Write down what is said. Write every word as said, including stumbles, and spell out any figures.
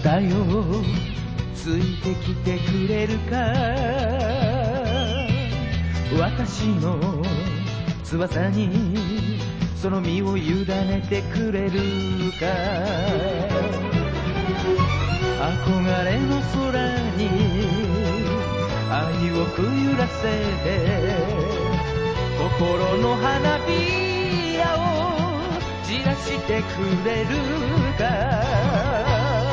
だよついてきてくれるか私の翼にその身を委ねてくれるか憧れの空に愛をくゆらせて心の花びらを散らしてくれるか